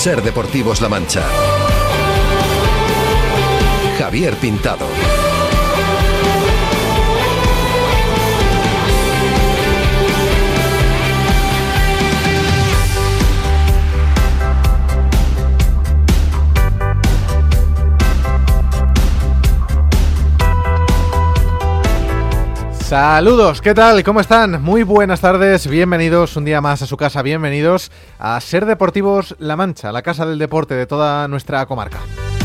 Ser Deportivos La Mancha. Javier Pintado. Saludos, ¿qué tal? ¿Cómo están? Muy buenas tardes, bienvenidos un día más a su casa, bienvenidos a Ser Deportivos La Mancha, la casa del deporte de toda nuestra comarca.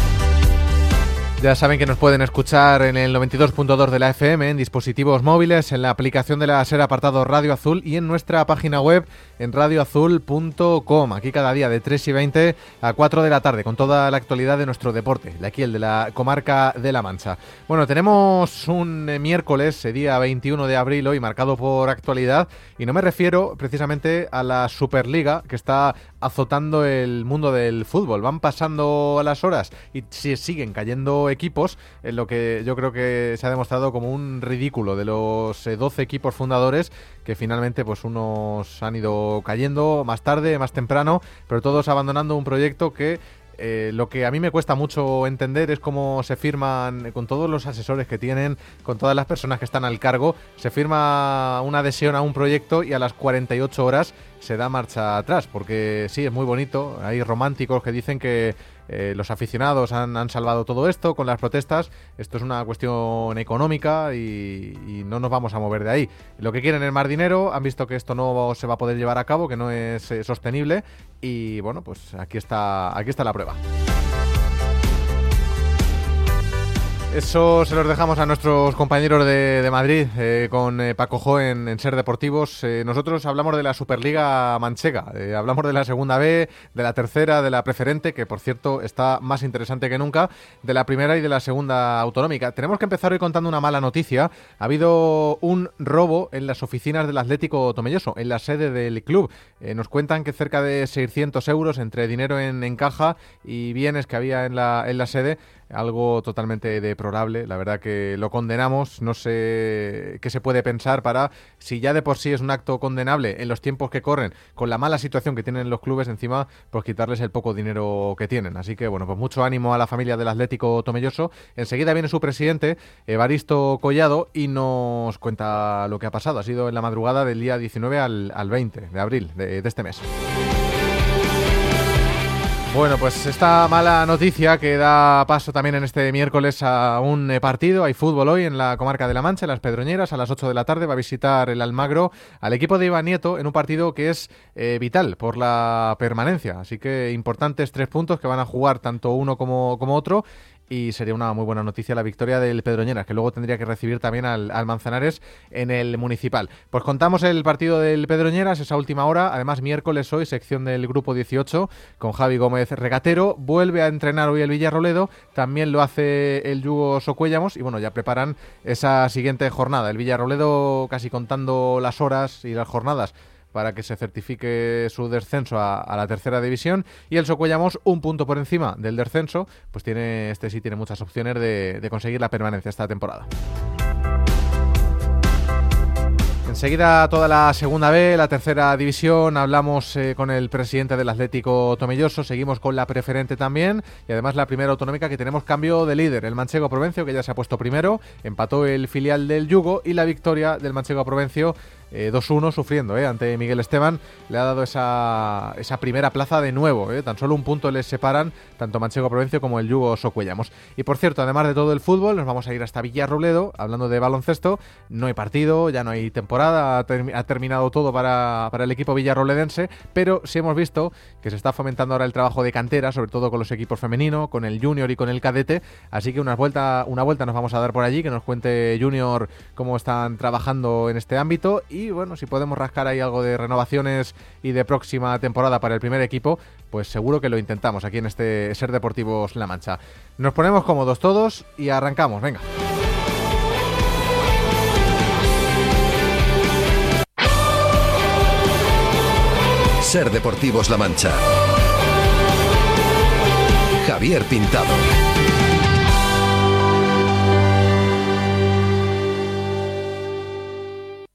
Ya saben que nos pueden escuchar en el 92.2 de la FM, en dispositivos móviles, en la aplicación de la SER apartado Radio Azul y en nuestra página web en radioazul.com. Aquí cada día de 3:20 a 4 de la tarde con toda la actualidad de nuestro deporte, de aquí el de la comarca de La Mancha. Bueno, tenemos un miércoles, día 21 de abril hoy, marcado por actualidad, y no me refiero precisamente a la Superliga que está azotando el mundo del fútbol. Van pasando las horas y siguen cayendo equipos, en lo que yo creo que se ha demostrado como un ridículo de los 12 equipos fundadores, que finalmente pues unos han ido cayendo más tarde, más temprano, pero todos abandonando un proyecto que lo que a mí me cuesta mucho entender es cómo se firman, con todos los asesores que tienen, con todas las personas que están al cargo, se firma una adhesión a un proyecto y a las 48 horas se da marcha atrás, porque sí, es muy bonito, hay románticos que dicen que los aficionados han salvado todo esto con las protestas. Esto es una cuestión económica y no nos vamos a mover de ahí. Lo que quieren es más dinero, han visto que esto no se va a poder llevar a cabo, que no es sostenible, y bueno, pues aquí está la prueba. Eso se los dejamos a nuestros compañeros de Madrid, con Paco Jo en Ser Deportivos. Nosotros hablamos de la Superliga manchega, hablamos de la segunda B, de la tercera, de la preferente, que por cierto está más interesante que nunca, de la primera y de la segunda autonómica. Tenemos que empezar hoy contando una mala noticia. Ha habido un robo en las oficinas del Atlético Tomelloso, en la sede del club. Nos cuentan que cerca de 600 euros entre dinero en caja y bienes que había en la sede, algo totalmente deplorable. La verdad que lo condenamos. No sé qué se puede pensar para, si ya de por sí es un acto condenable en los tiempos que corren, con la mala situación que tienen los clubes encima, pues quitarles el poco dinero que tienen. Así que bueno, pues mucho ánimo a la familia del Atlético Tomelloso. Enseguida viene su presidente, Evaristo Collado, y nos cuenta lo que ha pasado. Ha sido en la madrugada del día 19 al 20 de abril de este mes. Bueno, pues esta mala noticia que da paso también en este miércoles a un partido. Hay fútbol hoy en la comarca de La Mancha, en Las Pedroñeras, a las 8 de la tarde. Va a visitar el Almagro al equipo de Iván Nieto en un partido que es vital por la permanencia. Así que importantes 3 puntos que van a jugar tanto uno como otro. Y sería una muy buena noticia la victoria del Pedroñeras, que luego tendría que recibir también al Manzanares en el Municipal. Pues contamos el partido del Pedroñeras, esa última hora. Además, miércoles hoy, sección del Grupo 18, con Javi Gómez Regatero. Vuelve a entrenar hoy el Villarroledo, también lo hace el Yugo Socuellamos. Y bueno, ya preparan esa siguiente jornada. El Villarroledo casi contando las horas y las jornadas para que se certifique su descenso a la tercera división, y el Socuellamos, un punto por encima del descenso, pues tiene muchas opciones de conseguir la permanencia esta temporada. Enseguida toda la segunda B, la tercera división. Hablamos con el presidente del Atlético Tomelloso. Seguimos con la preferente también, y además la primera autonómica, que tenemos cambio de líder. El Manchego Provencio, que ya se ha puesto primero, empató el filial del Yugo, y la victoria del Manchego Provencio 2-1 sufriendo ante Miguel Esteban, le ha dado esa primera plaza de nuevo. Tan solo un punto les separan tanto Manchego Provencio como el Yugo Socuellamos. Y por cierto, además de todo el fútbol, nos vamos a ir hasta Villarrobledo, hablando de baloncesto. No hay partido, ya no hay temporada, ha terminado todo para el equipo villarrobledense, pero sí hemos visto que se está fomentando ahora el trabajo de cantera, sobre todo con los equipos femeninos, con el junior y con el cadete. Así que una vuelta nos vamos a dar por allí, que nos cuente Junior cómo están trabajando en este ámbito. Y bueno, si podemos rascar ahí algo de renovaciones y de próxima temporada para el primer equipo, pues seguro que lo intentamos aquí en este Ser Deportivos La Mancha. Nos ponemos cómodos todos y arrancamos, venga. Ser Deportivos La Mancha. Javier Pintado.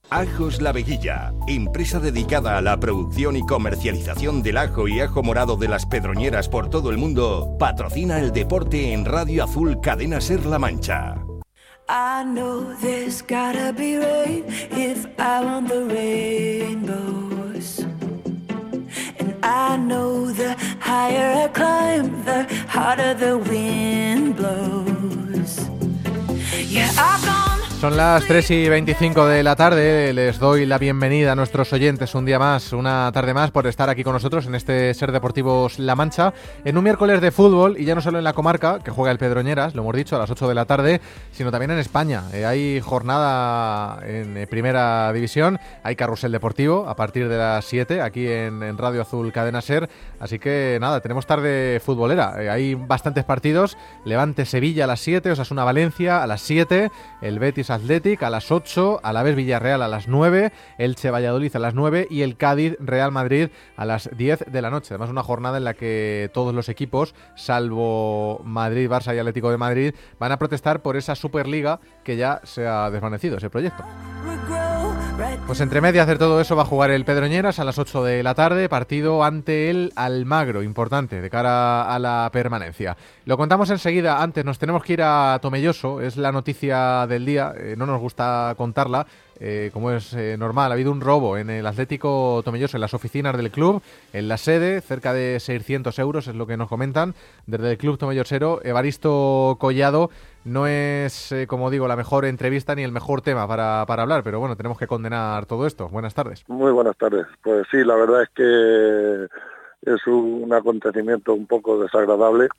Ajos La Veguilla, empresa dedicada a la producción y comercialización del ajo y ajo morado de las Pedroñeras por todo el mundo, patrocina el deporte en Radio Azul Cadena Ser La Mancha. I know there's gotta be rain if I want the rainbows. And I know the higher I climb, the harder the wind blows. Yeah, I've gone. Son las 3:25 de la tarde, les doy la bienvenida a nuestros oyentes un día más, una tarde más, por estar aquí con nosotros en este Ser Deportivos La Mancha, en un miércoles de fútbol, y ya no solo en la comarca, que juega el Pedroñeras, lo hemos dicho, a las 8 de la tarde, sino también en España. Hay jornada en Primera División, hay carrusel deportivo a partir de las 7, aquí en Radio Azul Cadena Ser, así que nada, tenemos tarde futbolera, hay bastantes partidos, Levante-Sevilla a las 7, Osasuna-Valencia a las 7, el Betis Athletic a las 8, Alavés Villarreal a las 9, Elche Valladolid a las 9 y el Cádiz Real Madrid a las 10 de la noche. Además, una jornada en la que todos los equipos, salvo Madrid, Barça y Atlético de Madrid, van a protestar por esa Superliga que ya se ha desvanecido, ese proyecto. Pues entre medias de todo eso va a jugar el Pedroñeras a las 8 de la tarde, partido ante el Almagro, importante de cara a la permanencia. Lo contamos enseguida, antes nos tenemos que ir a Tomelloso, es la noticia del día, no nos gusta contarla, como es normal. Ha habido un robo en el Atlético Tomelloso, en las oficinas del club, en la sede, cerca de 600 euros es lo que nos comentan desde el club tomellosero. Evaristo Collado, no es, como digo, la mejor entrevista ni el mejor tema para hablar, pero bueno, tenemos que condenar todo esto. Buenas tardes. Muy buenas tardes. Pues sí, la verdad es que es un acontecimiento un poco desagradable,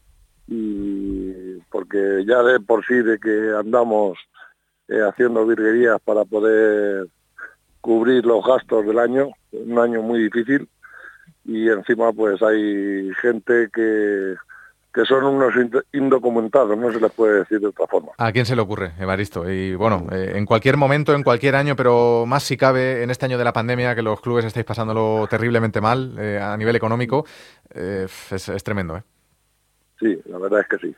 y porque ya de por sí de que andamos haciendo virguerías para poder cubrir los gastos del año, un año muy difícil, y encima pues hay gente que son unos indocumentados, no se les puede decir de otra forma. ¿A quién se le ocurre, Evaristo? Y bueno, en cualquier momento, en cualquier año, pero más si cabe en este año de la pandemia, que los clubes estáis pasándolo terriblemente mal a nivel económico, es tremendo, ¿eh? Sí, la verdad es que sí.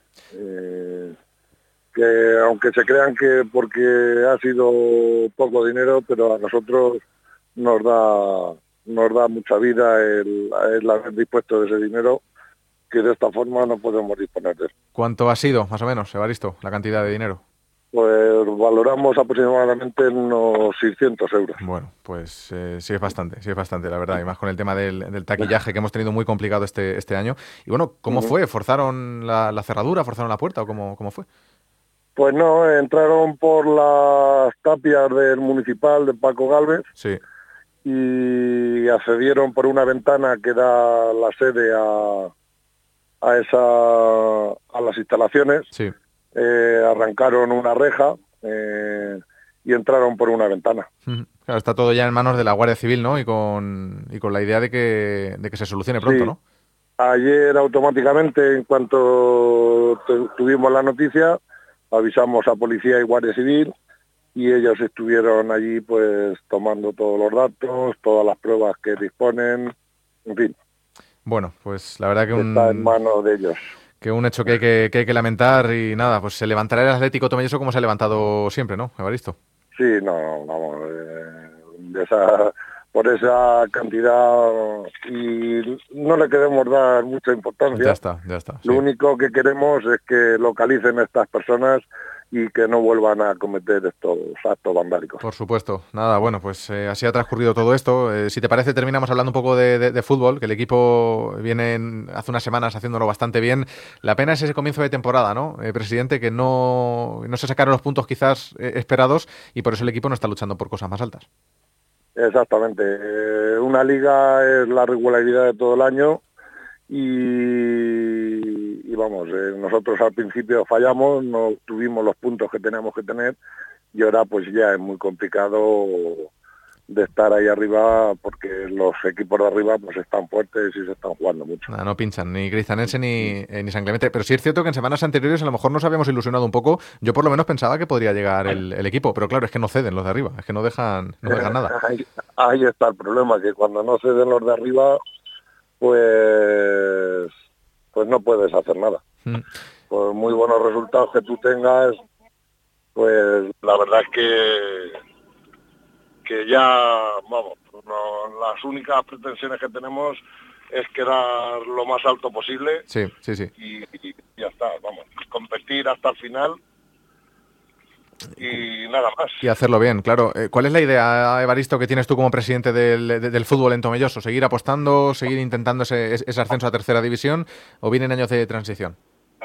Que aunque se crean que porque ha sido poco dinero, pero a nosotros nos da mucha vida el haber dispuesto de ese dinero, que de esta forma no podemos disponer de él. ¿Cuánto ha sido, más o menos, Evaristo, la cantidad de dinero? Pues valoramos aproximadamente unos 600 euros. Bueno, pues sí es bastante, la verdad, y más con el tema del taquillaje que hemos tenido muy complicado este año. Y bueno, ¿cómo fue? ¿Forzaron la cerradura, forzaron la puerta o cómo fue? Pues no, entraron por las tapias del municipal de Paco Gálvez, sí, y accedieron por una ventana que da la sede a las instalaciones, sí. Arrancaron una reja y entraron por una ventana. Claro, está todo ya en manos de la Guardia Civil, ¿no? Y con la idea de que se solucione pronto, sí. ¿No? Ayer automáticamente, en cuanto tuvimos la noticia, avisamos a Policía y Guardia Civil, y ellos estuvieron allí pues tomando todos los datos, todas las pruebas que disponen, en fin. Bueno, pues la verdad que está en manos de ellos. Que un hecho que hay que lamentar, y nada, pues se levantará el Atlético Tomelloso como se ha levantado siempre, ¿no, Evaristo? Sí, no, vamos, por esa cantidad, y no le queremos dar mucha importancia. Ya está. Lo único que queremos es que localicen a estas personas y que no vuelvan a cometer estos actos vandálicos. Por supuesto. Nada, bueno, pues así ha transcurrido todo esto. Si te parece, terminamos hablando un poco de fútbol, que el equipo viene hace unas semanas haciéndolo bastante bien. La pena es ese comienzo de temporada, ¿no, presidente? Que no se sacaron los puntos quizás esperados, y por eso el equipo no está luchando por cosas más altas. Exactamente. Una liga es la regularidad de todo el año, y vamos, nosotros al principio fallamos, no tuvimos los puntos que teníamos que tener, y ahora pues ya es muy complicado de estar ahí arriba, porque los equipos de arriba pues están fuertes y se están jugando mucho. No pinchan, ni Cristanense ni San Clemente, pero sí es cierto que en semanas anteriores a lo mejor nos habíamos ilusionado un poco. Yo por lo menos pensaba que podría llegar el equipo, pero claro, es que no ceden los de arriba, es que no dejan nada. Ahí está el problema, que cuando no ceden los de arriba, pues no puedes hacer nada. Por muy buenos resultados que tú tengas, pues la verdad es que ya, vamos, las únicas pretensiones que tenemos es quedar lo más alto posible. Sí. Y ya está, vamos, competir hasta el final y nada más. Y hacerlo bien, claro. ¿Cuál es la idea, Evaristo, que tienes tú como presidente del fútbol en Tomelloso? ¿Seguir apostando, seguir intentando ese ascenso a tercera división o vienen años de transición?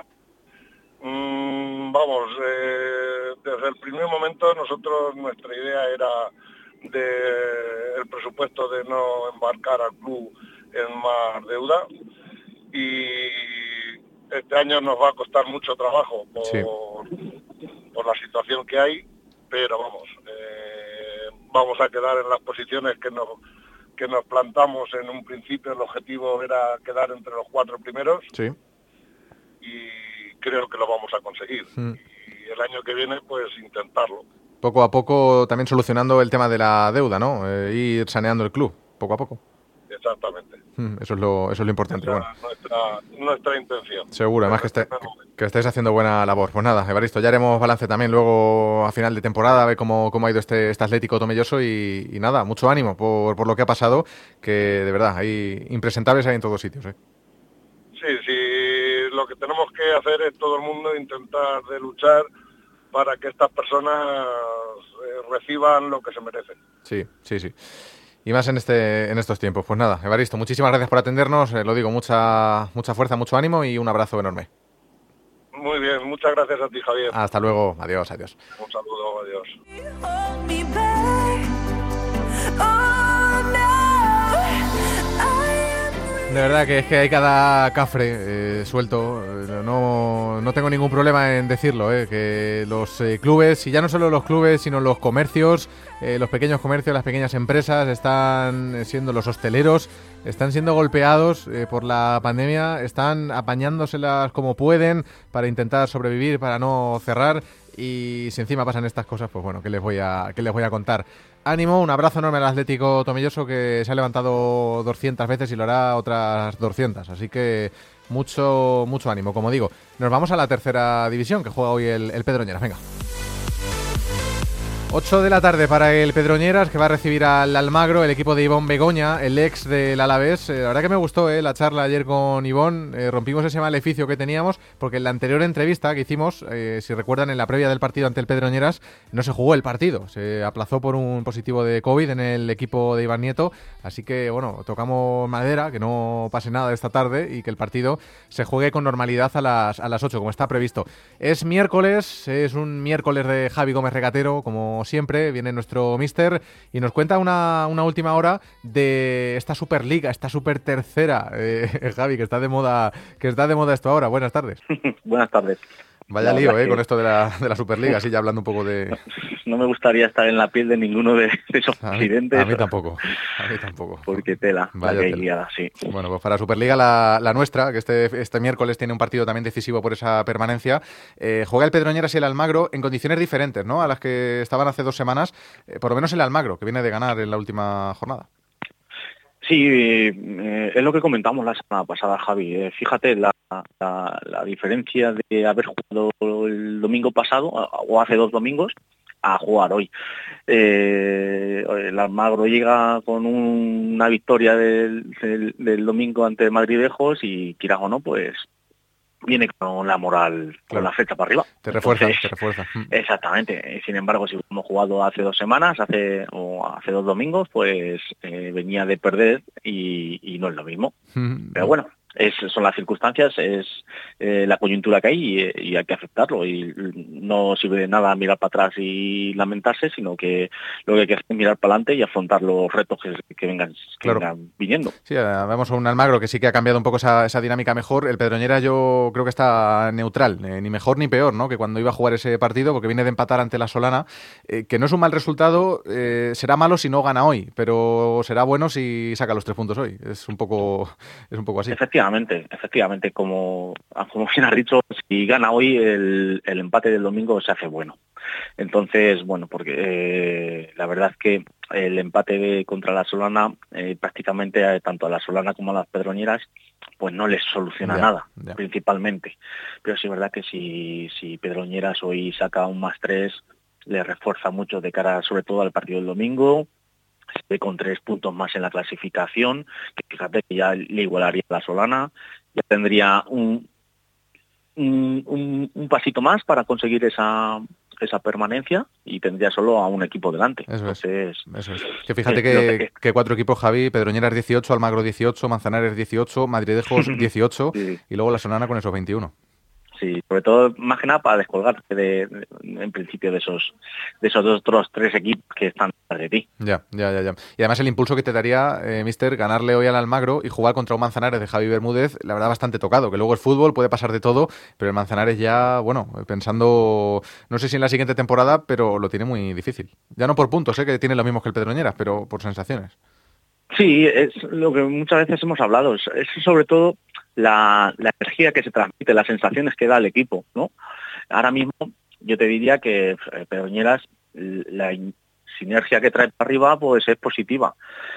Vamos, desde el primer momento nuestra idea era el presupuesto de no embarcar al club en más deuda, y este año nos va a costar mucho trabajo por la situación que hay, pero vamos, vamos a quedar en las posiciones que nos plantamos en un principio. El objetivo era quedar entre los 4 primeros, y creo que lo vamos a conseguir. Y el año que viene, pues intentarlo. Poco a poco también solucionando el tema de la deuda, ¿no? Ir saneando el club, poco a poco. Exactamente. Eso es lo importante. Esa bueno. es nuestra intención. Seguro, además que estáis haciendo buena labor. Pues nada, Evaristo, ya haremos balance también luego a final de temporada, a ver cómo ha ido este Atlético Tomelloso y nada, mucho ánimo por lo que ha pasado, que de verdad, hay impresentables ahí en todos sitios. Sí, lo que tenemos que hacer es todo el mundo intentar de luchar para que estas personas reciban lo que se merecen. Sí. Y más en estos tiempos. Pues nada, Evaristo, muchísimas gracias por atendernos. Lo digo, mucha fuerza, mucho ánimo y un abrazo enorme. Muy bien, muchas gracias a ti, Javier. Hasta luego, adiós. Un saludo, adiós. De verdad que es que hay cada cafre suelto. No tengo ningún problema en decirlo, que los clubes, y ya no solo los clubes, sino los comercios, los pequeños comercios, las pequeñas empresas, están siendo los hosteleros, están siendo golpeados por la pandemia, están apañándoselas como pueden para intentar sobrevivir, para no cerrar. Y si encima pasan estas cosas, pues bueno, ¿qué les voy a contar? Ánimo, un abrazo enorme al Atlético Tomelloso, que se ha levantado 200 veces y lo hará otras 200. Así que mucho ánimo, como digo. Nos vamos a la tercera división, que juega hoy el Pedroñeras. Venga. 8 de la tarde para el Pedroñeras, que va a recibir al Almagro, el equipo de Ivón Begoña, el ex del Alavés. La verdad que me gustó la charla ayer con Ivón. Rompimos ese maleficio que teníamos, porque en la anterior entrevista que hicimos, si recuerdan, en la previa del partido ante el Pedroñeras, no se jugó el partido. Se aplazó por un positivo de COVID en el equipo de Iván Nieto. Así que, bueno, tocamos madera, que no pase nada esta tarde y que el partido se juegue con normalidad a las 8, como está previsto. Es miércoles, es un miércoles de Javi Gómez Regatero, como siempre, viene nuestro míster y nos cuenta una última hora de esta Superliga, esta Super Tercera, Javi, que está de moda esto ahora. Buenas tardes. Buenas tardes. Vaya lío, con esto de la Superliga, así ya hablando un poco de... No me gustaría estar en la piel de ninguno de esos presidentes. A mí tampoco. Porque tela, vaya tela. Guiada, sí. Bueno, pues para Superliga la nuestra, que este miércoles tiene un partido también decisivo por esa permanencia, juega el Pedroñeras y el Almagro en condiciones diferentes, ¿no?, a las que estaban hace 2 semanas, por lo menos el Almagro, que viene de ganar en la última jornada. Sí, es lo que comentamos la semana pasada, Javi. Fíjate la diferencia de haber jugado el domingo pasado, o hace 2 domingos, a jugar hoy. El Almagro llega con una victoria del domingo ante Madridejos y, quieras o no, pues viene con la moral, con la flecha para arriba. Te refuerza. Exactamente. Sin embargo, si hemos jugado hace 2 semanas, hace 2 domingos, pues venía de perder y no es lo mismo. Pero bueno, son las circunstancias, es la coyuntura que hay y hay que aceptarlo. Y no sirve de nada mirar para atrás y lamentarse, sino que lo que hay que hacer es mirar para adelante y afrontar los retos que vengan viniendo. Sí, vemos a un Almagro que sí que ha cambiado un poco esa dinámica mejor. El Pedroñera yo creo que está neutral, ni mejor ni peor, ¿no?, que cuando iba a jugar ese partido, porque viene de empatar ante la Solana, que no es un mal resultado. Será malo si no gana hoy, pero será bueno si saca los 3 puntos hoy. Es un poco así. Efectivamente, como bien has dicho, si gana hoy, el empate del domingo se hace bueno. Entonces, bueno, porque la verdad es que el empate contra la Solana, prácticamente tanto a la Solana como a las Pedroñeras, pues no les soluciona nada, principalmente. Pero sí es verdad que si Pedroñeras hoy saca un +3, le refuerza mucho de cara sobre todo al partido del domingo, se ve con 3 puntos más en la clasificación, que fíjate que ya le igualaría a la Solana, ya tendría un pasito más para conseguir esa permanencia y tendría solo a un equipo delante. Eso Entonces, es. Que fíjate que 4 equipos, Javi: Pedroñeras 18, Almagro 18, Manzanares 18, Madridejos 18 sí. y luego la Solana con esos 21. Sí, sobre todo más que nada para descolgarte en principio de esos otros 3 equipos que están detrás de ti. Ya. Y además el impulso que te daría, mister, ganarle hoy al Almagro y jugar contra un Manzanares de Javi Bermúdez, la verdad bastante tocado, que luego es fútbol, puede pasar de todo, pero el Manzanares ya, bueno, pensando, no sé si en la siguiente temporada, pero lo tiene muy difícil. Ya no por puntos, que tiene lo mismo que el Pedroñeras, pero por sensaciones. Sí, es lo que muchas veces hemos hablado, es sobre todo la energía que se transmite, las sensaciones que da el equipo, ¿no? Ahora mismo yo te diría que Pedroñeras, la sinergia que trae para arriba pues es positiva,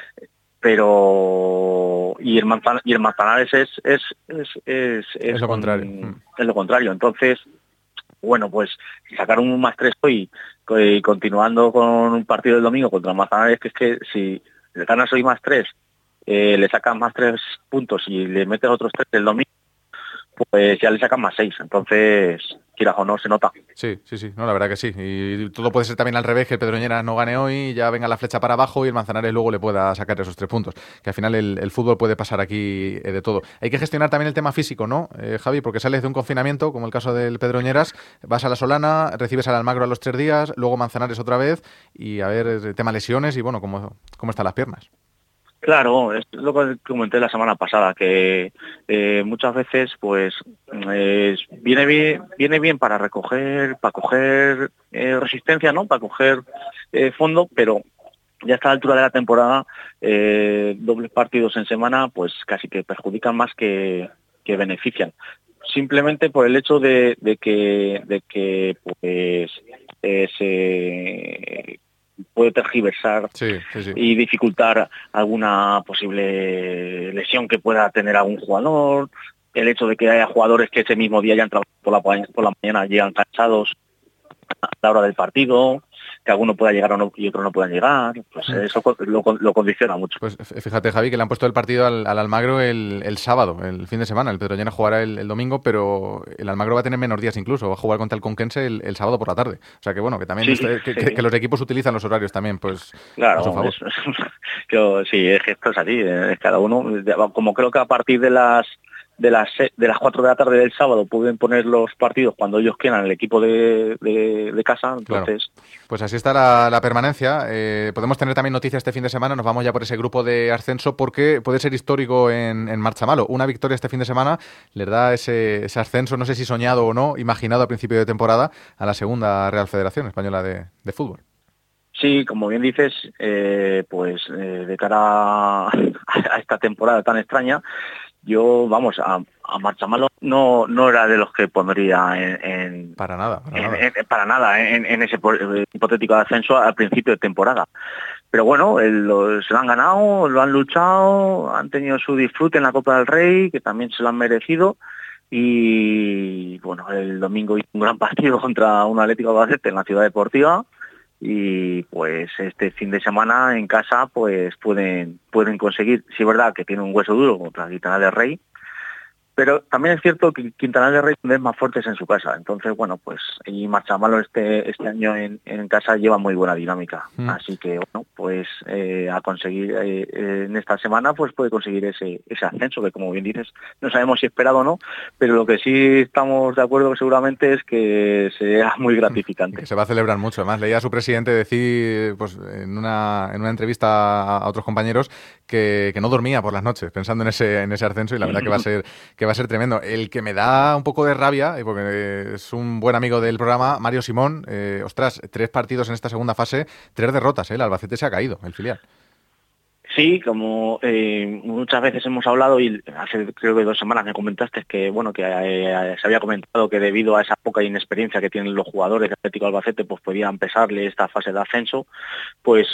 pero y el Manzanares es lo contrario. Es lo contrario. Entonces, bueno, pues sacar un +3 hoy y continuando con un partido del domingo contra el Manzanares, que es que si le ganas hoy +3, le sacas +3 puntos y le metes otros 3 el domingo, pues ya le sacan +6. Entonces, quieras o no, se nota. Sí. No, la verdad que sí. Y todo puede ser también al revés, que el Pedroñeras no gane hoy y ya venga la flecha para abajo y el Manzanares luego le pueda sacar esos 3 puntos. Que al final el fútbol puede pasar aquí de todo. Hay que gestionar también el tema físico, ¿no, Javi? Porque sales de un confinamiento, como el caso del Pedroñeras, vas a la Solana, recibes al Almagro a los 3 días, luego Manzanares otra vez y a ver el tema lesiones y bueno, cómo están las piernas. Claro, es lo que comenté la semana pasada, que muchas veces pues viene bien para coger resistencia, ¿no? Para coger fondo, pero ya a esta altura de la temporada, dobles partidos en semana, pues casi que perjudican más que benefician. Simplemente por el hecho de que pues se puede tergiversar y dificultar alguna posible lesión que pueda tener algún jugador, el hecho de que haya jugadores que ese mismo día ya han trabajado por la mañana, llegan cansados a la hora del partido, que alguno pueda llegar o no, y otros no puedan llegar, pues eso lo condiciona mucho. Pues fíjate, Javi, que le han puesto el partido al Almagro el sábado, el fin de semana. El Pedroñeras jugará el domingo, pero el Almagro va a tener menos días incluso, va a jugar contra el Conquense el sábado por la tarde. O sea que bueno, que también que los equipos utilizan los horarios también, pues claro, a su favor. Sí, es que esto es así, cada uno, como creo que a partir de las 4 de la tarde del sábado pueden poner los partidos cuando ellos quieran el equipo de casa, entonces... Claro. Pues así está la permanencia. Podemos tener también noticias este fin de semana, nos vamos ya por ese grupo de ascenso porque puede ser histórico en Marchamalo. Una victoria este fin de semana les da ese ascenso, no sé si soñado o no, imaginado a principio de temporada, a la segunda Real Federación Española de Fútbol. Sí, como bien dices, pues de cara a esta temporada tan extraña, yo, vamos, a Marchamalo no era de los que pondría Para nada. En ese hipotético ascenso al principio de temporada. Pero bueno, se lo han ganado, lo han luchado, han tenido su disfrute en la Copa del Rey, que también se lo han merecido. Y bueno, el domingo hizo un gran partido contra un Atlético de Albacete en la Ciudad Deportiva. Y pues este fin de semana en casa pues pueden conseguir, sí es verdad que tiene un hueso duro contra Quintana del Rey, pero también es cierto que Quintana del Rey es más fuertes en su casa, entonces bueno, pues y Marchamalo este año en casa lleva muy buena dinámica, así que bueno, pues a conseguir en esta semana pues puede conseguir ese ascenso que, como bien dices, no sabemos si esperado o no, pero lo que sí estamos de acuerdo seguramente es que será muy gratificante. Que se va a celebrar mucho. Además, leía a su presidente decir pues en una entrevista a otros compañeros que no dormía por las noches pensando en ese ascenso, y la verdad que va a ser tremendo. El que me da un poco de rabia, porque es un buen amigo del programa, Mario Simón, 3 partidos en esta segunda fase, 3 derrotas, el Albacete se ha caído, el filial. Sí, como muchas veces hemos hablado, y hace creo que 2 semanas me comentaste que bueno, que se había comentado que debido a esa poca inexperiencia que tienen los jugadores de Atlético Albacete, pues podían pesarle esta fase de ascenso, pues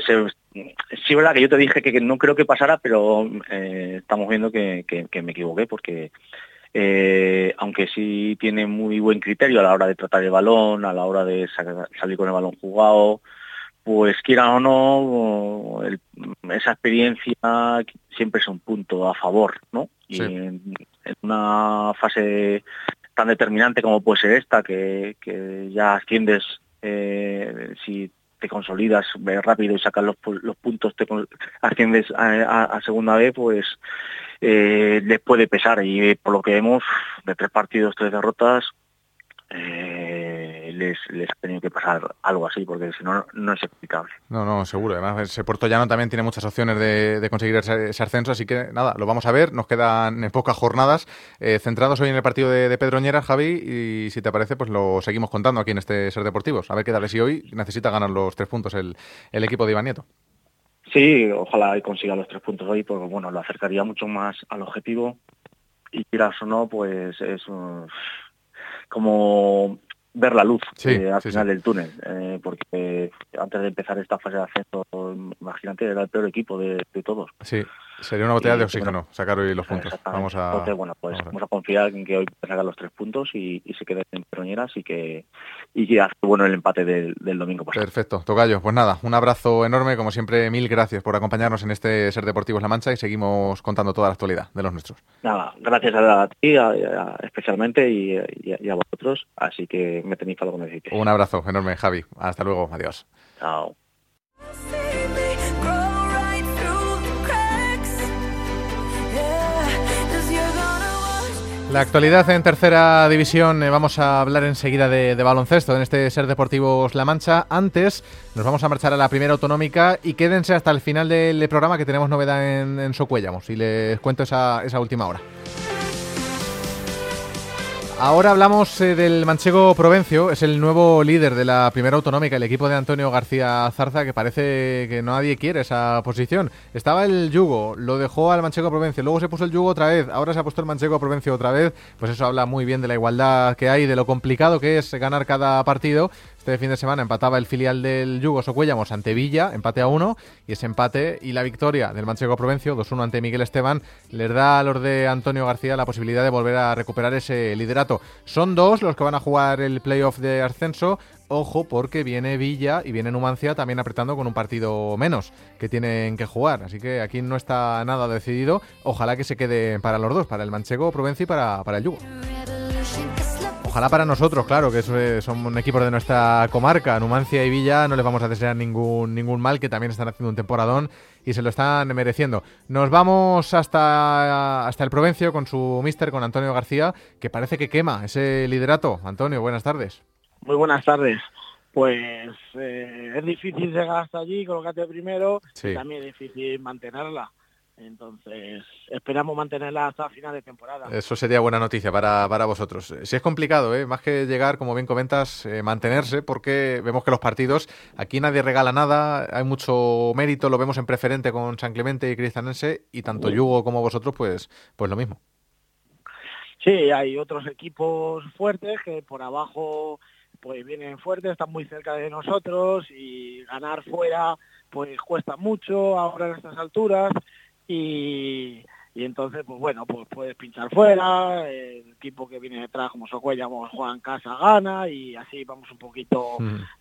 sí, verdad que yo te dije que no creo que pasara, pero estamos viendo que me equivoqué, porque aunque sí tiene muy buen criterio a la hora de tratar el balón, a la hora de salir con el balón jugado, pues quieran o no, esa experiencia siempre es un punto a favor, ¿no? Y Sí. en una fase tan determinante como puede ser esta, que ya asciendes, si te consolidas rápido y sacas los puntos, asciendes a segunda vez, pues les puede pesar. Y por lo que vemos, de 3 partidos, 3 derrotas, les ha tenido que pasar algo así, porque si no, no es explicable. No, seguro. Además, ese Puertollano también tiene muchas opciones de conseguir ese ascenso, así que nada, lo vamos a ver. Nos quedan pocas jornadas. Centrados hoy en el partido de Pedroñeras, Javi, y si te parece, pues lo seguimos contando aquí en este Ser Deportivos. A ver qué tal, si hoy necesita ganar los 3 puntos el equipo de Iván Nieto. Sí, ojalá consiga los 3 puntos hoy, porque bueno, lo acercaría mucho más al objetivo, y quieras o no, pues es como ver la luz al final del túnel, porque antes de empezar esta fase de ascenso, imagínate, era el peor equipo de todos. Sí, sería una botella de oxígeno sacar hoy los puntos. Entonces, bueno, pues vamos a confiar en que hoy sacar los 3 puntos y se quede en Pedroñeras y hace bueno el empate del domingo pasado. Perfecto, tocayo. Pues nada, un abrazo enorme, como siempre, mil gracias por acompañarnos en este Ser Deportivos La Mancha y seguimos contando toda la actualidad de los nuestros. Nada, gracias a ti especialmente y a vosotros, así que me tenéis para lo que necesitéis. Un abrazo enorme, Javi. Hasta luego, adiós. Chao. La actualidad en tercera división, vamos a hablar enseguida de baloncesto en este Ser Deportivos La Mancha. Antes nos vamos a marchar a la primera autonómica y quédense hasta el final del programa, que tenemos novedad en Socuéllamos y les cuento esa última hora. Ahora hablamos del manchego Provencio, es el nuevo líder de la primera autonómica, el equipo de Antonio García Zarza, que parece que nadie quiere esa posición. Estaba el Yugo, lo dejó al manchego Provencio, luego se puso el Yugo otra vez, ahora se ha puesto el manchego Provencio otra vez, pues eso habla muy bien de la igualdad que hay, de lo complicado que es ganar cada partido. Este fin de semana empataba el filial del Yugo Socuéllamos ante Villa, empate a 1, y ese empate y la victoria del manchego Provencio, 2-1 ante Miguel Esteban, les da a los de Antonio García la posibilidad de volver a recuperar ese liderato. Son 2 los que van a jugar el playoff de ascenso. Ojo, porque viene Villa y viene Numancia también apretando con un partido menos que tienen que jugar. Así que aquí no está nada decidido. Ojalá que se quede para los dos, para el manchego Provencio y para el Yugo. Ojalá para nosotros, claro, que son equipos de nuestra comarca. Numancia y Villa no les vamos a desear ningún mal, que también están haciendo un temporadón y se lo están mereciendo. Nos vamos hasta el Provencio con su míster, con Antonio García, que parece que quema ese liderato. Antonio, buenas tardes. Muy buenas tardes. Pues es difícil llegar hasta allí, colocarte primero, sí. Y también es difícil mantenerla. Entonces, esperamos mantenerla hasta final de temporada. Eso sería buena noticia para vosotros. Sí es complicado, más que llegar, como bien comentas, mantenerse, porque vemos que los partidos, aquí nadie regala nada, hay mucho mérito, lo vemos en preferente con San Clemente y Cristianense, y tanto Yugo como vosotros, pues lo mismo. Sí, hay otros equipos fuertes que por abajo pues vienen fuertes, están muy cerca de nosotros, y ganar fuera pues cuesta mucho ahora en estas alturas. Y entonces, pues bueno, pues puedes pinchar fuera, el equipo que viene detrás, como Socuéllamos, juega en casa, gana, y así vamos un poquito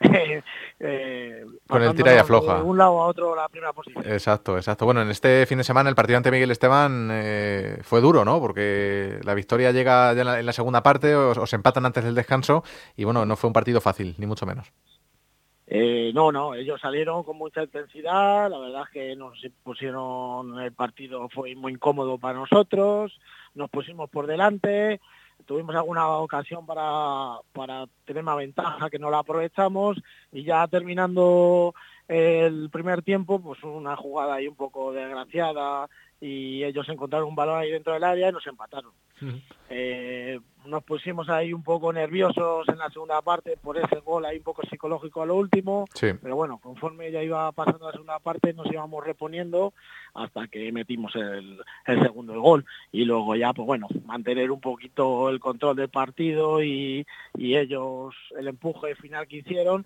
con el tira y afloja. De un lado a otro la primera posición. Exacto. Bueno, en este fin de semana el partido ante Miguel Esteban fue duro, ¿no? Porque la victoria llega ya en la segunda parte, os empatan antes del descanso, y bueno, no fue un partido fácil, ni mucho menos. No, ellos salieron con mucha intensidad, la verdad es que nos pusieron, el partido fue muy incómodo para nosotros, nos pusimos por delante, tuvimos alguna ocasión para tener más ventaja que no la aprovechamos, y ya terminando el primer tiempo, pues una jugada ahí un poco desgraciada, y ellos encontraron un balón ahí dentro del área y nos empataron. nos pusimos ahí un poco nerviosos en la segunda parte por ese gol ahí un poco psicológico a lo último, sí. Pero bueno, conforme ya iba pasando la segunda parte nos íbamos reponiendo hasta que metimos el segundo gol, y luego ya pues bueno, mantener un poquito el control del partido y ellos el empuje final que hicieron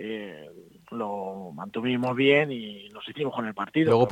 lo mantuvimos bien y nos hicimos con el partido. Luego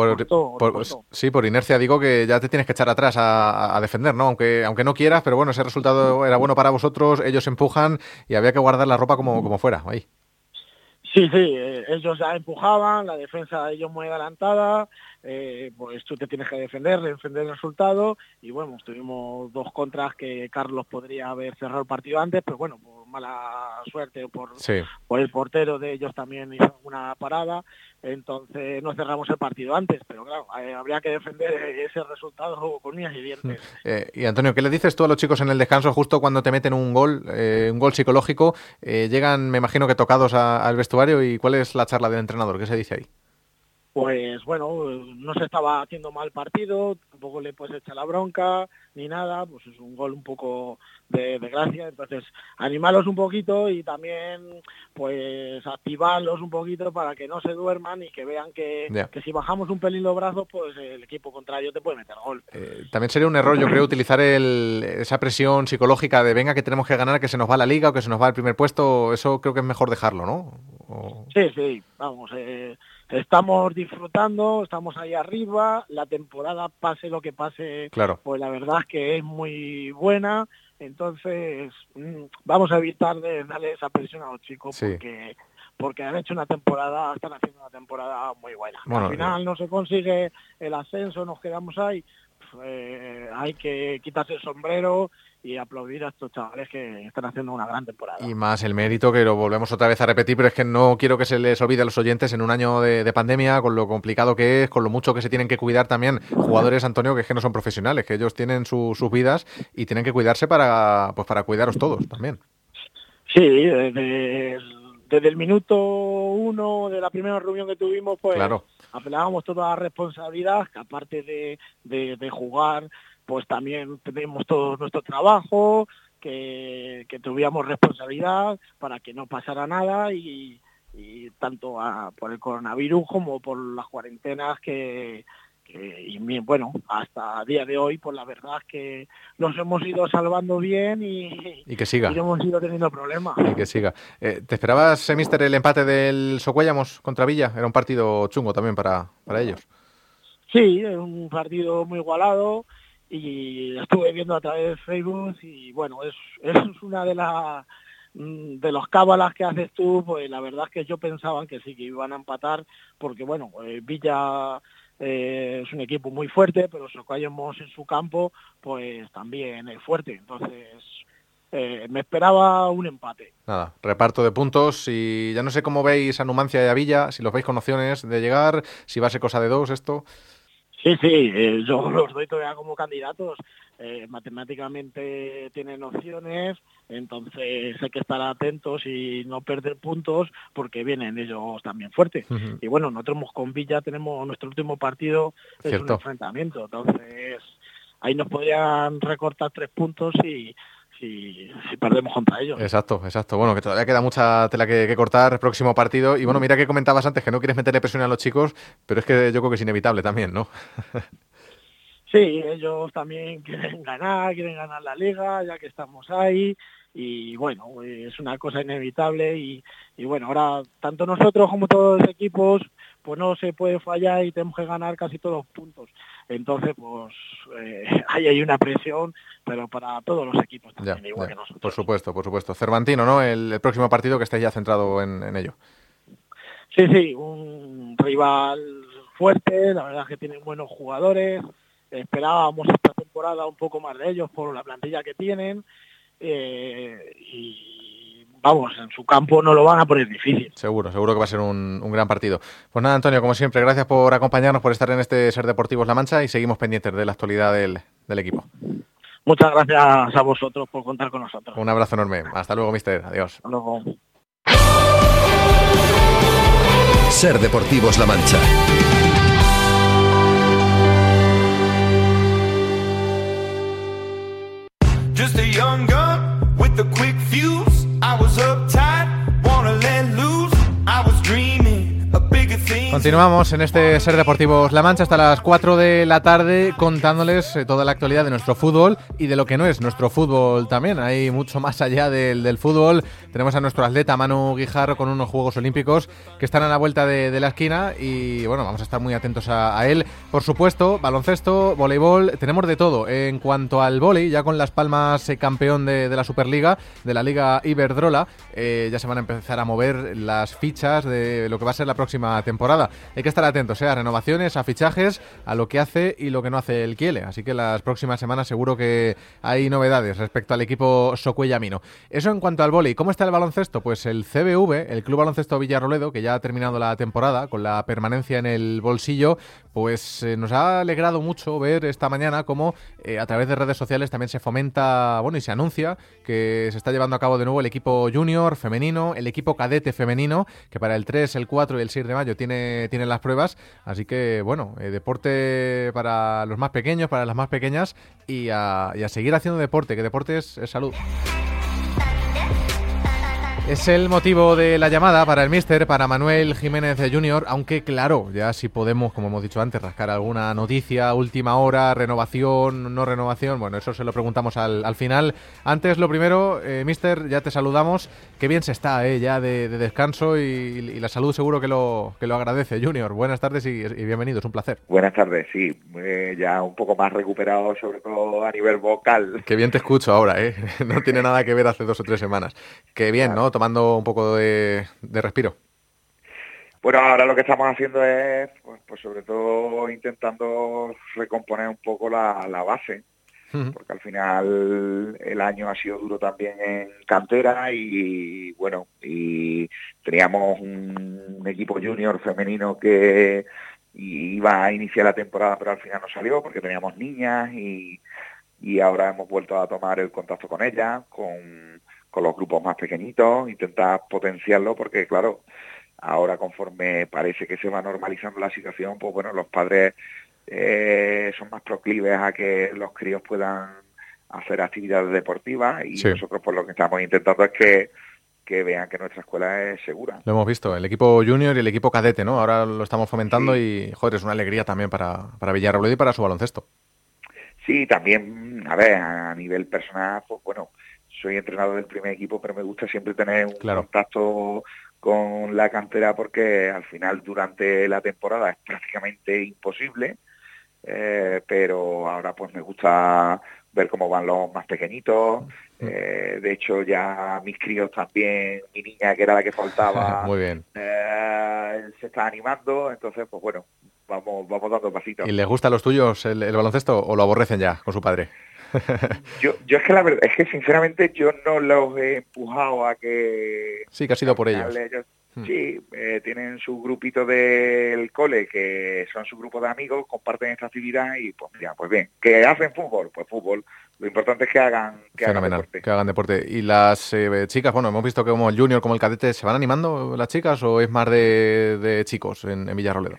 por inercia digo que ya te tienes que echar atrás a defender, ¿no? Aunque no quieras, pero bueno, ese resultado era bueno para vosotros, ellos empujan y había que guardar la ropa como fuera, ahí. Sí, ellos ya empujaban, la defensa de ellos muy adelantada, pues tú te tienes que defender el resultado, y bueno, tuvimos 2 contras que Carlos podría haber cerrado el partido antes, pero bueno, por mala suerte o por el portero de ellos también hizo una parada, entonces no cerramos el partido antes, pero claro, habría que defender ese resultado con uñas y dientes. Y Antonio, ¿qué le dices tú a los chicos en el descanso justo cuando te meten un gol psicológico? Llegan, me imagino que tocados al vestuario, ¿y cuál es la charla del entrenador? ¿Qué se dice ahí? Pues bueno, no se estaba haciendo mal partido, tampoco le puedes echar la bronca ni nada, pues es un gol un poco de gracia, entonces animarlos un poquito y también pues activarlos un poquito para que no se duerman y que vean que si bajamos un pelín los brazos, pues el equipo contrario te puede meter gol. También sería un error, yo creo, utilizar esa presión psicológica de venga que tenemos que ganar, que se nos va la liga o que se nos va el primer puesto, eso creo que es mejor dejarlo, ¿no? Sí, vamos, estamos disfrutando, estamos ahí arriba, la temporada pase lo que pase, claro. Pues la verdad es que es muy buena, entonces vamos a evitar de darle esa presión a los chicos, porque han hecho están haciendo una temporada muy buena. Bueno, al final no se consigue el ascenso, nos quedamos ahí, hay que quitarse el sombrero y aplaudir a estos chavales que están haciendo una gran temporada. Y más el mérito, que lo volvemos otra vez a repetir, pero es que no quiero que se les olvide a los oyentes en un año de pandemia, con lo complicado que es, con lo mucho que se tienen que cuidar también jugadores, Antonio, que es que no son profesionales, que ellos tienen sus vidas y tienen que cuidarse para cuidaros todos también. Sí, desde el minuto 1 de la primera reunión que tuvimos, pues claro, apelábamos toda la responsabilidad, que aparte de jugar, pues también tenemos todo nuestro trabajo, que tuviéramos responsabilidad para que no pasara nada y tanto por el coronavirus como por las cuarentenas y bueno, hasta el día de hoy, pues la verdad es que nos hemos ido salvando bien y que siga. Y no hemos ido teniendo problemas. Y que siga. ¿Te esperabas, mister, el empate del Socuellamos contra Villa? Era un partido chungo también para ellos. Sí, es un partido muy igualado y estuve viendo a través de Facebook y bueno, es una de los cábalas que haces tú, pues la verdad es que yo pensaba que sí, que iban a empatar, porque bueno, Villa es un equipo muy fuerte, pero Socuellamos en su campo pues también es fuerte, entonces me esperaba un empate. Nada, reparto de puntos y ya no sé cómo veis a Numancia y a Villa, si los veis con opciones de llegar, si va a ser cosa de 2 esto. Sí, yo los doy todavía como candidatos. Matemáticamente tienen opciones, entonces hay que estar atentos y no perder puntos porque vienen ellos también fuertes. Uh-huh. Y bueno, nosotros con Villa tenemos nuestro último partido, es un enfrentamiento, entonces ahí nos podrían recortar 3 puntos si perdemos contra ellos. Exacto. Bueno, que todavía queda mucha tela que cortar, próximo partido. Y bueno, mira que comentabas antes que no quieres meterle presión a los chicos, pero es que yo creo que es inevitable también, ¿no? Sí, ellos también quieren ganar la liga, ya que estamos ahí. Y bueno, es una cosa inevitable y bueno, ahora tanto nosotros como todos los equipos, pues no se puede fallar y tenemos que ganar casi todos los puntos. Entonces, pues ahí hay una presión, pero para todos los equipos también, igual que nosotros. Por supuesto. Cervantino, ¿no? El próximo partido que estés ya centrado en ello. Sí, un rival fuerte, la verdad es que tienen buenos jugadores. Esperábamos esta temporada un poco más de ellos por la plantilla que tienen. Y vamos, en su campo no lo van a poner difícil. Seguro que va a ser un gran partido. Pues nada, Antonio, como siempre, gracias por acompañarnos, por estar en este Ser Deportivos La Mancha y seguimos pendientes de la actualidad del equipo. Muchas gracias a vosotros por contar con nosotros. Un abrazo enorme. Hasta luego, mister. Adiós. Hasta luego. Ser Deportivos La Mancha. Just a young sprung up with a quick fuse. I was uptight, wanna let loose. I was dreaming of bigger things. Continuamos en este Ser Deportivos La Mancha hasta las 4 de la tarde contándoles toda la actualidad de nuestro fútbol y de lo que no es nuestro fútbol también. Hay mucho más allá del fútbol. Tenemos a nuestro atleta Manu Guijarro con unos Juegos Olímpicos que están a la vuelta de la esquina y bueno, vamos a estar muy atentos a él. Por supuesto, baloncesto, voleibol, tenemos de todo. En cuanto al vóley, ya con Las Palmas campeón de la Superliga, de la Liga Iberdrola, ya se van a empezar a mover las fichas de lo que va a ser la próxima temporada. Hay que estar atentos a renovaciones, a fichajes, a lo que hace y lo que no hace el Kiele. Así que las próximas semanas seguro que hay novedades respecto al equipo Socuellamino. Eso en cuanto al vóley. ¿Cómo está el baloncesto? Pues el CBV, el Club Baloncesto Villarroledo, que ya ha terminado la temporada con la permanencia en el bolsillo, pues nos ha alegrado mucho ver esta mañana cómo a través de redes sociales también se fomenta, bueno, y se anuncia que se está llevando a cabo de nuevo el equipo junior femenino, el equipo cadete femenino, que para el 3, el 4 y el 6 de mayo tiene las pruebas. Así que, bueno, deporte para los más pequeños, para las más pequeñas y a seguir haciendo deporte, que deporte es salud. Es el motivo de la llamada para el míster, para Manuel Jiménez Jr., aunque claro, ya si podemos, como hemos dicho antes, rascar alguna noticia, última hora, renovación, no renovación, bueno, eso se lo preguntamos al final. Antes, lo primero, míster, ya te saludamos, qué bien se está ya de descanso y la salud seguro que lo agradece. Junior, buenas tardes y bienvenido, es un placer. Buenas tardes, sí, ya un poco más recuperado, sobre todo a nivel vocal. Qué bien te escucho ahora, no tiene nada que ver hace 2 o 3 semanas. Qué bien, claro. ¿No? Tomando un poco de respiro. Bueno, ahora lo que estamos haciendo es, pues sobre todo intentando recomponer un poco la base, porque al final el año ha sido duro también en cantera y bueno, y teníamos un equipo junior femenino que iba a iniciar la temporada, pero al final no salió porque teníamos niñas y ahora hemos vuelto a tomar el contacto con ellas, con los grupos más pequeñitos, intentar potenciarlo porque, claro, ahora conforme parece que se va normalizando la situación, pues bueno, los padres son más proclives a que los críos puedan hacer actividades deportivas y sí. Nosotros pues lo que estamos intentando es que vean que nuestra escuela es segura. Lo hemos visto, el equipo junior y el equipo cadete, ¿no? Ahora lo estamos fomentando sí. Y, joder, es una alegría también para Villarroledo y para su baloncesto. Sí, también, a ver, a nivel personal, pues bueno, soy entrenador del primer equipo, pero me gusta siempre tener un contacto con la cantera porque al final durante la temporada es prácticamente imposible, pero ahora pues me gusta ver cómo van los más pequeñitos. De hecho ya mis críos también, mi niña que era la que faltaba, muy bien. Se está animando, entonces pues bueno, vamos dando pasitos. ¿Y les gusta a los tuyos el baloncesto o lo aborrecen ya con su padre? Yo es que la verdad es que sinceramente yo no los he empujado a que... Sí, que ha sido por ellos. Sí, tienen su grupito del cole, que son su grupo de amigos, comparten esta actividad y pues mira, pues bien. ¿Que hacen fútbol? Pues fútbol. Lo importante es que hagan deporte. Que hagan deporte. ¿Y las chicas, bueno, hemos visto que como el junior, como el cadete, ¿se van animando las chicas o es más de chicos en Villarroledo?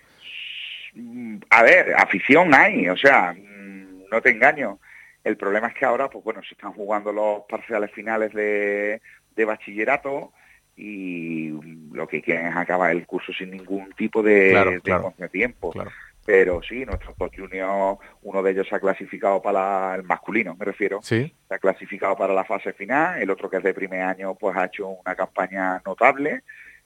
A ver, afición hay, o sea, no te engaño. El problema es que ahora, pues bueno, se están jugando los parciales finales de bachillerato y lo que quieren es acabar el curso sin ningún tipo de tiempo. Claro. Pero sí, nuestros dos juniors, uno de ellos se ha clasificado para el masculino, me refiero. Sí. Se ha clasificado para la fase final, el otro que es de primer año, pues ha hecho una campaña notable.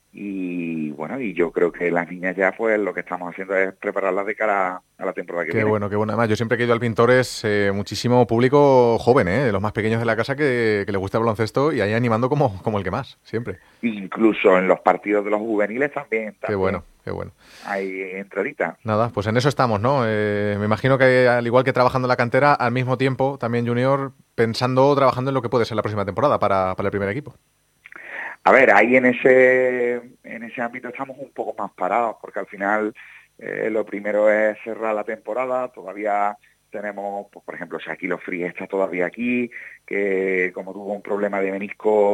Y bueno, y yo creo que las niñas ya pues lo que estamos haciendo es prepararlas de cara a la temporada que viene. Qué bueno. Además, yo siempre que he ido al Pintores, muchísimo público joven, de los más pequeños de la casa que le gusta el baloncesto y ahí animando como el que más, siempre. Incluso en los partidos de los juveniles también. Qué bueno. Hay entradita. Nada, pues en eso estamos, ¿no? Me imagino que al igual que trabajando en la cantera, al mismo tiempo también Junior trabajando en lo que puede ser la próxima temporada para el primer equipo. A ver, ahí en ese ámbito estamos un poco más parados, porque al final lo primero es cerrar la temporada. Todavía tenemos, pues, por ejemplo, Shaquille O'Free está todavía aquí, que como tuvo un problema de menisco,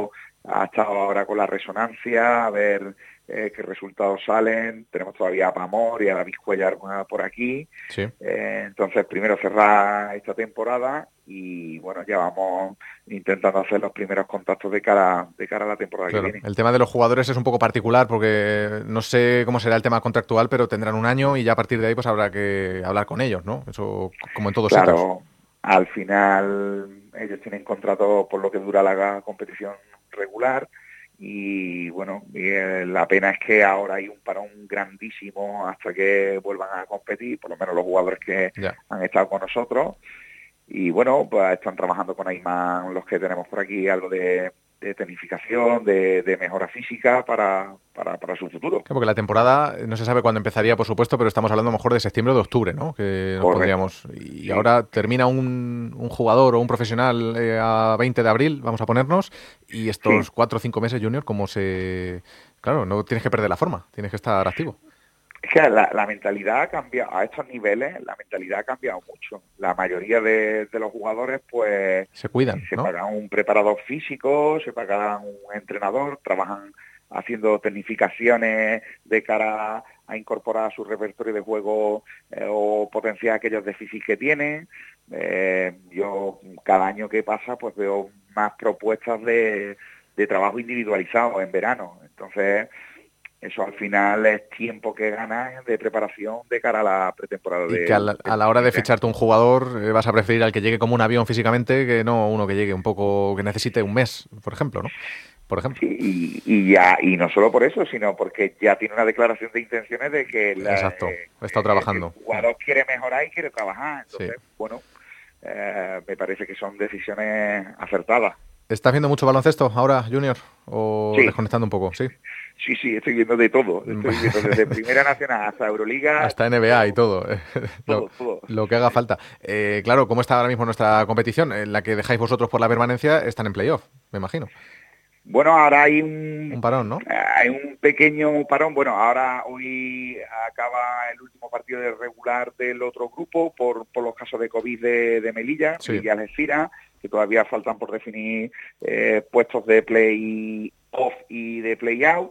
ha estado ahora con la resonancia, a ver qué resultados salen. Tenemos todavía a Pamor y a David Cuellar por aquí. Sí. Entonces, primero cerrar esta temporada y, bueno, ya vamos intentando hacer los primeros contactos de cara a la temporada Claro, que viene. el tema de los jugadores es un poco particular porque no sé cómo será el tema contractual, pero tendrán un año y ya a partir de ahí pues habrá que hablar con ellos, ¿no? Eso como en todos sitios. Claro, al final ellos tienen contrato por lo que dura la competición regular y, bueno, la pena es que ahora hay un parón grandísimo hasta que vuelvan a competir, por lo menos los jugadores que han estado con nosotros. Y, bueno, pues están trabajando con Ayman, los que tenemos por aquí, algo de tecnificación, de mejora física para su futuro. Claro, porque la temporada no se sabe cuándo empezaría, por supuesto, pero estamos hablando a lo mejor de septiembre o de octubre, ¿no? Que nos pondríamos. Y sí, ahora termina un jugador o un profesional a 20 de abril, vamos a ponernos, y estos 4 o 5 meses, Junior, como se... Claro, no tienes que perder la forma, tienes que estar activo. Es que la mentalidad ha cambiado, a estos niveles la mentalidad ha cambiado mucho. La mayoría de los jugadores pues se cuidan, se ¿no? pagan un preparador físico, se pagan un entrenador, trabajan haciendo tecnificaciones de cara a incorporar a su repertorio de juego o potenciar aquellos déficits que tienen. Yo cada año que pasa pues veo más propuestas de trabajo individualizado en verano. Entonces eso al final es tiempo que ganas de preparación de cara a la pretemporada. Y que a la hora de ficharte un jugador vas a preferir al que llegue como un avión físicamente que no uno que llegue un poco, que necesite un mes, por ejemplo, ¿no? Por ejemplo. Sí, y no solo por eso, sino porque ya tiene una declaración de intenciones de que Exacto, he estado trabajando. El jugador quiere mejorar y quiere trabajar. Entonces, bueno, me parece que son decisiones acertadas. ¿Estás viendo mucho baloncesto ahora, Junior? ¿O desconectando un poco? Sí. Sí, estoy viendo de todo. Estoy viendo desde Primera Nacional hasta Euroliga. Hasta NBA y todo. Todo. Lo que haga falta. Claro, ¿cómo está ahora mismo nuestra competición? En la que dejáis vosotros por la permanencia, están en playoff, me imagino. Bueno, ahora hay un parón, ¿no? Hay un pequeño parón. Bueno, ahora hoy acaba el último partido de regular del otro grupo por los casos de COVID de Melilla y Algeciras, que todavía faltan por definir puestos de play-off y de play-out.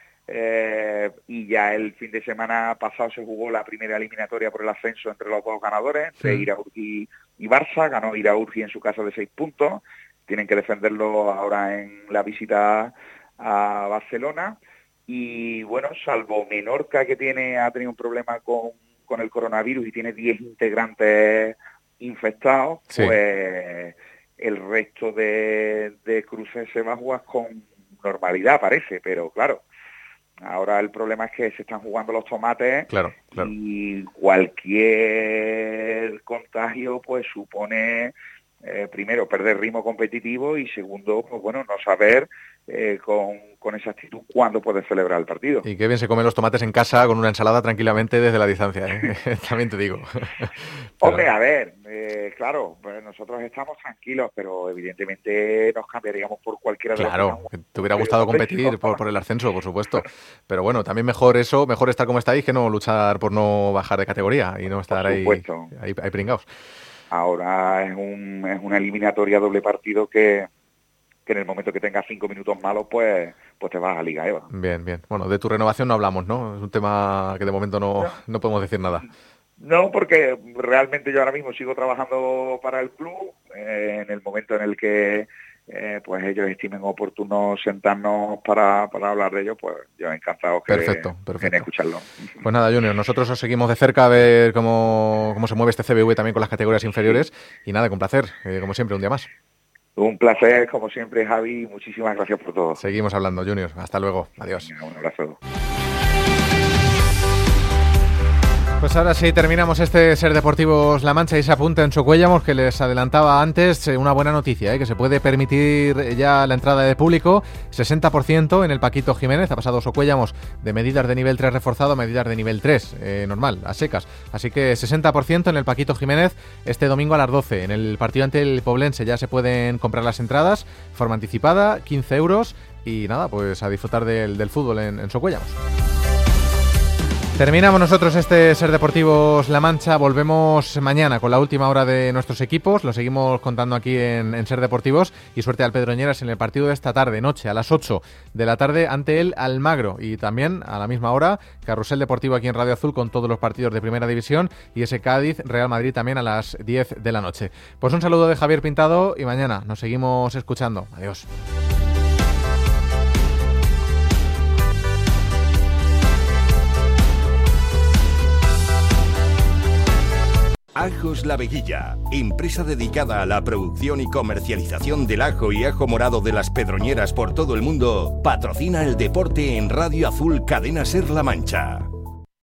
Y ya el fin de semana pasado se jugó la primera eliminatoria por el ascenso entre los dos ganadores, entre Iraurgi y Barça. Ganó Iraurgi en su casa de 6 puntos. Tienen que defenderlo ahora en la visita a Barcelona. Y bueno, salvo Menorca, que ha tenido un problema con el coronavirus y tiene 10 integrantes infectados, pues el resto de cruces se va a jugar con normalidad, parece, pero claro, ahora el problema es que se están jugando los tomates. Claro. Y cualquier contagio pues supone primero perder ritmo competitivo y segundo, pues bueno, no saber con exactitud cuándo puedes celebrar el partido. Y qué bien se comen los tomates en casa con una ensalada tranquilamente desde la distancia, ¿eh? También te digo. Hombre, a ver, claro, pues nosotros estamos tranquilos, pero evidentemente nos cambiaríamos por cualquiera de los... Claro, que te hubiera gustado competir por el ascenso, por supuesto. Pero bueno, también mejor estar como estáis que no luchar por no bajar de categoría y no estar ahí pringados. Ahora es una eliminatoria doble partido que en el momento que tengas 5 minutos malos, pues te vas a Liga EVA. Bien. Bueno, de tu renovación no hablamos, ¿no? Es un tema que de momento no podemos decir nada. No, porque realmente yo ahora mismo sigo trabajando para el club. En el momento en el que pues ellos estimen oportuno sentarnos para hablar de ello, pues yo encantado en escucharlo. Pues nada, Junior, nosotros os seguimos de cerca a ver cómo se mueve este CBV también con las categorías inferiores. Y nada, con placer, como siempre, un día más. Un placer, como siempre, Javi. Muchísimas gracias por todo. Seguimos hablando, Junior. Hasta luego. Adiós. Un abrazo. Pues ahora sí, terminamos este Ser Deportivos La Mancha y se apunta en Socuéllamos, que les adelantaba antes, una buena noticia, que se puede permitir ya la entrada de público, 60% en el Paquito Jiménez, ha pasado Socuéllamos de medidas de nivel 3 reforzado a medidas de nivel 3, normal, a secas. Así que 60% en el Paquito Jiménez este domingo a las 12. En el partido ante el Poblense ya se pueden comprar las entradas, forma anticipada, 15 euros y nada, pues a disfrutar del fútbol en Socuéllamos. Terminamos nosotros este Ser Deportivos La Mancha. Volvemos mañana con la última hora de nuestros equipos. Lo seguimos contando aquí en Ser Deportivos. Y suerte al Pedroñeras en el partido de esta tarde, noche, a las 8 de la tarde ante el Almagro. Y también a la misma hora, Carrusel Deportivo aquí en Radio Azul con todos los partidos de Primera División. Y ese Cádiz-Real Madrid también a las 10 de la noche. Pues un saludo de Javier Pintado y mañana nos seguimos escuchando. Adiós. Ajos La Veguilla, empresa dedicada a la producción y comercialización del ajo y ajo morado de las Pedroñeras por todo el mundo, patrocina el deporte en Radio Azul Cadena Ser La Mancha.